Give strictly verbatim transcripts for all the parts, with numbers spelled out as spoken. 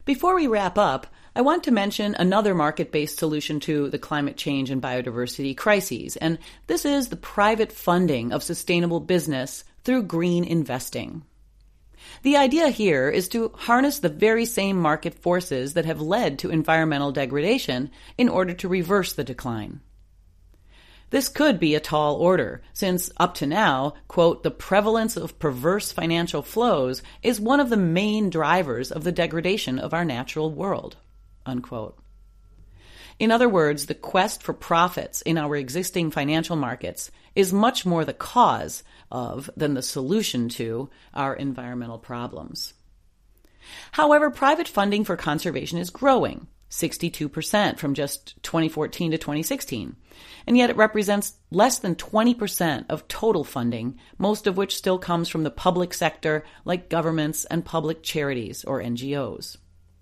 Before we wrap up, I want to mention another market-based solution to the climate change and biodiversity crises, and this is the private funding of sustainable business through green investing. The idea here is to harness the very same market forces that have led to environmental degradation in order to reverse the decline. This could be a tall order, since up to now, quote, the prevalence of perverse financial flows is one of the main drivers of the degradation of our natural world, unquote. In other words, the quest for profits in our existing financial markets is much more the cause of than the solution to our environmental problems. However, private funding for conservation is growing, sixty-two percent from just twenty fourteen to twenty sixteen, and yet it represents less than twenty percent of total funding, most of which still comes from the public sector like governments and public charities or N G Os.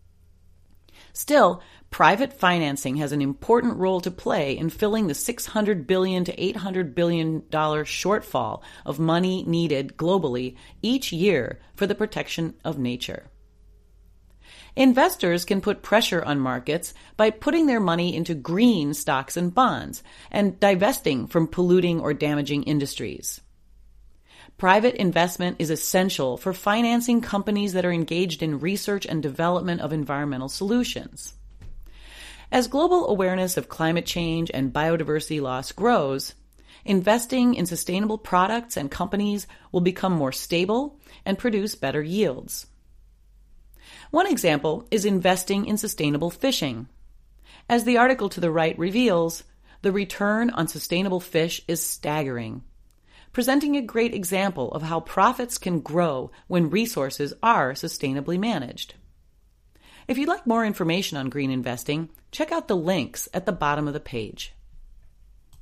Still, private financing has an important role to play in filling the six hundred billion dollars to eight hundred billion dollars shortfall of money needed globally each year for the protection of nature. Investors can put pressure on markets by putting their money into green stocks and bonds and divesting from polluting or damaging industries. Private investment is essential for financing companies that are engaged in research and development of environmental solutions. As global awareness of climate change and biodiversity loss grows, investing in sustainable products and companies will become more stable and produce better yields. One example is investing in sustainable fishing. As the article to the right reveals, the return on sustainable fish is staggering, presenting a great example of how profits can grow when resources are sustainably managed. If you'd like more information on green investing, check out the links at the bottom of the page.